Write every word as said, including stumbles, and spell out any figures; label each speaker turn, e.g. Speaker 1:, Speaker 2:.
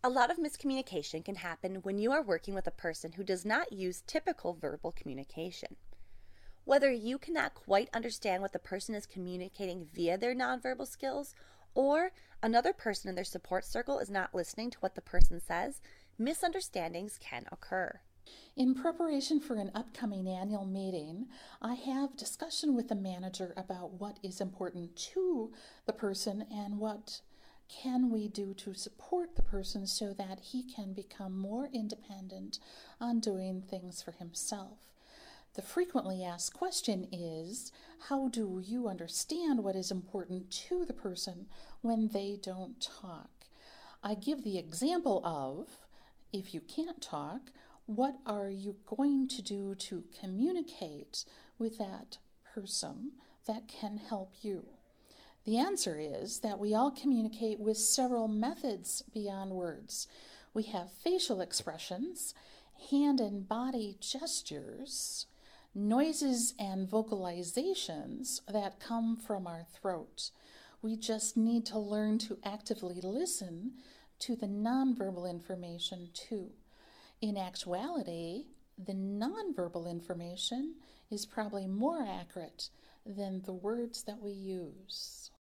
Speaker 1: A lot of miscommunication can happen when you are working with a person who does not use typical verbal communication. Whether you cannot quite understand what the person is communicating via their nonverbal skills, or another person in their support circle is not listening to what the person says, misunderstandings can occur.
Speaker 2: In preparation for an upcoming annual meeting, I have discussion with the manager about what is important to the person and what can we do to support the person so that he can become more independent on doing things for himself. The frequently asked question is, how do you understand what is important to the person when they don't talk? I give the example of, if you can't talk, what are you going to do to communicate with that person that can help you? The answer is that we all communicate with several methods beyond words. We have facial expressions, hand and body gestures, noises and vocalizations that come from our throat. We just need to learn to actively listen to the nonverbal information too. In actuality, the nonverbal information is probably more accurate than the words that we use.